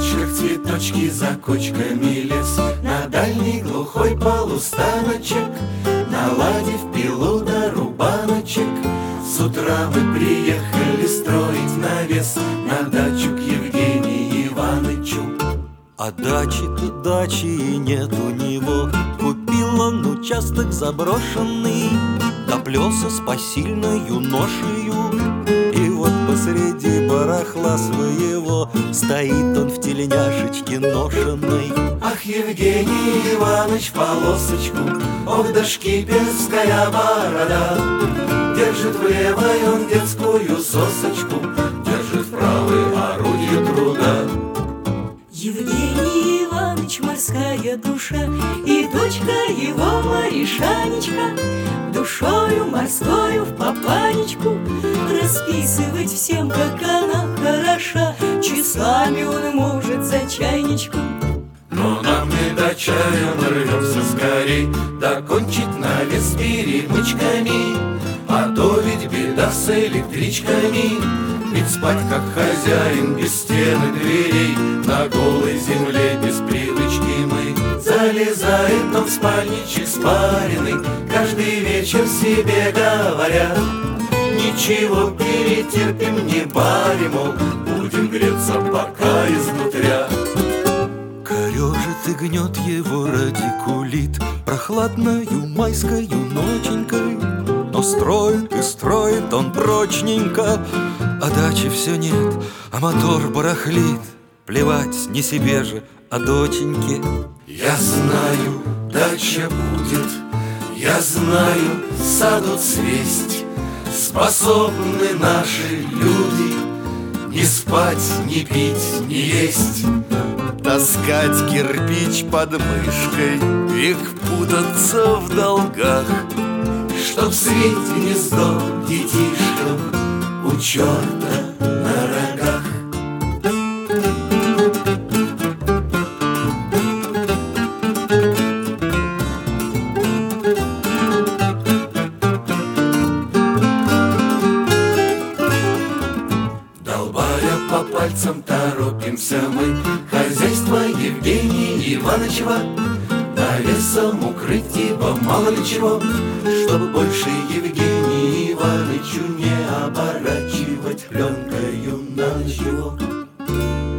кочках цветочки, за кочками лес, на дальний глухой полустаночек, наладив пилу до рубаночек, с утра мы приехали строить навес на дачу к Евгению Иванычу. А дачи-то дачи и нет у него. Купил он участок заброшенный, доплелся с посильною ношею. И вот посреди барахла своего стоит он в тельняшечке ношенной. Ах, Евгений Иваныч, полосочку, ох да шкиперская борода. Держит в левой он детскую сосочку, держит в правой орудие труда. Евгений Иваныч, морская душа, и дочка его Маришанечка, душою морскою в папанечку расписывать всем, как она хороша. Часами он может за чайничком. Но нам не до чая, мы рвемся скорей докончить навес перемычками, а то ведь беда с электричками. Ведь спать как хозяин без стены дверей, на голой земле без привычки мы. Залезает он в спальничек спаренный, каждый вечер себе говоря: ничего, перетерпим, не пари, мол, будем греться пока изнутря. Корежит и гнет его радикулит прохладною майскою ноченькой, но строит и строит он прочненько, а дачи все нет, а мотор барахлит. Плевать не себе же, а доченьке. Я знаю, дача будет, я знаю, саду цвесть. Способны наши люди не спать, не пить, не есть, таскать кирпич под мышкой, век путаться в долгах, чтоб свить гнездо детишкам у черта на рогах. Долбая по пальцам, торопимся мы, хозяйство Евгения Иванычева навесом укрыть, ибо мало ли чего, чтобы больше Евгению Иванычу не оборачивать пленкою на ночь его.